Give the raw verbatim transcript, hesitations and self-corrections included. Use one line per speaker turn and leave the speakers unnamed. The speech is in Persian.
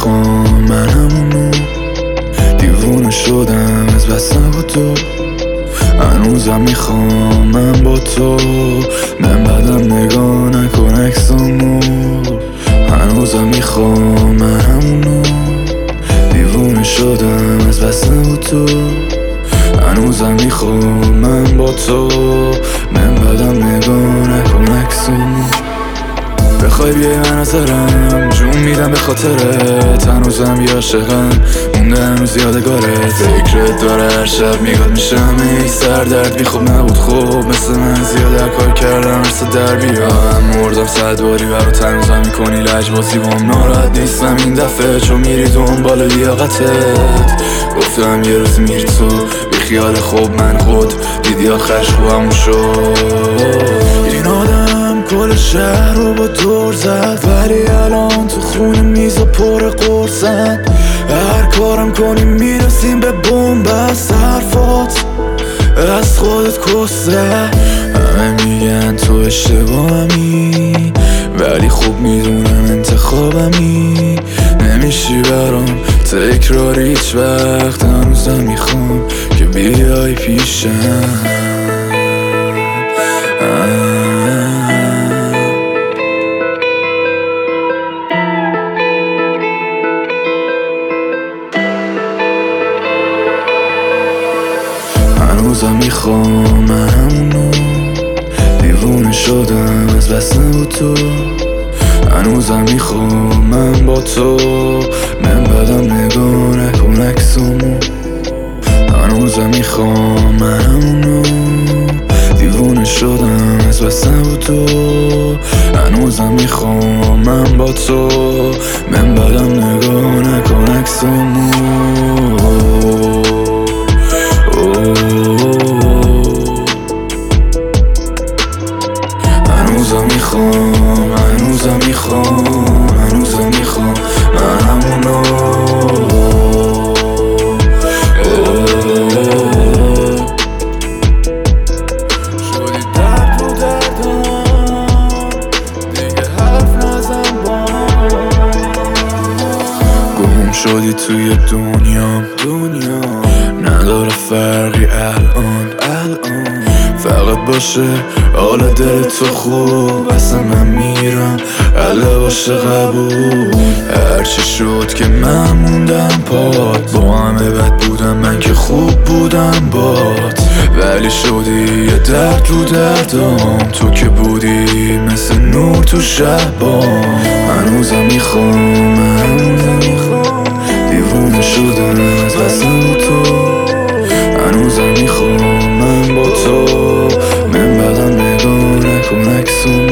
میخوام من همونو، دیوونه شدم از بس نبود تو. هنوزم میخوام من با تو، من بدم نگاه نکن عکسامو. هنوزم میخوام من همونو، دیوونه شدم از بس نبود تو. هنوزم میخوام من با تو، من بدم نگاه نکن عکسامو. بخوای بیای من نظرم جون میدم به خاطرت، هنوزم یه عاشقم مونده هنوز یادگارت. فکرت داره هر شب میگاد میشم ای سر درد بی خوب نبود خوب، مثل من زیاد کار کردم رسه در بیام. مردم صد باری برات هنوزم میکنی لجبازی بام، ناراحت نیستم این دفعه چون میری دنبال لیاقتت. گفتم یه روز میری تو بی خیال خوب من خود دیدی آخرش خوبم شد. این آدم کل شهر رو با دور زد، ولی الان تو خونه میزا پر قرصن. هر کارم کنیم میرسیم به بنبست، حرفات از خودت کسته. همه میگن تو اشتباهمی، ولی خوب میدونم انتخابمی. نمیشی برام تکرار هیچ وقت، هنوزم میخوام که بیای پیشم. هنوزم میخوام من همونو، دیوونه شدم از بس نبود تو. هنوزم میخوام من با تو، من بدم نگاه نکن عکسامو. هنوزم میخوام من همونو، دیوونه شدم از بس نبود تو. هنوزم میخوام من با تو، من بدم نگاه نکن عکسامو. هنوزم میخوام هنوزم میخوام هنوزم میخوام من همونو. شدی درد رو دردم دیگه حرف نزن با، گم شدی توی دنیام دنیا نداره فرقی الان الان. فقط باشه حال دل تو خوب، اصلا من میرم اله باشه قبول. هرچی شد که من موندم پات، با همه بد بودم من که خوب بودم بات. ولی شدی یه درد رو دردام، تو که بودی مثل نور تو شبام. هنوزم میخوام هنوزم میخوام، دیوونه شدم از بس نبود تو. هنوزم میخوام من با تو، من بدم نگاه نکن عکسامو.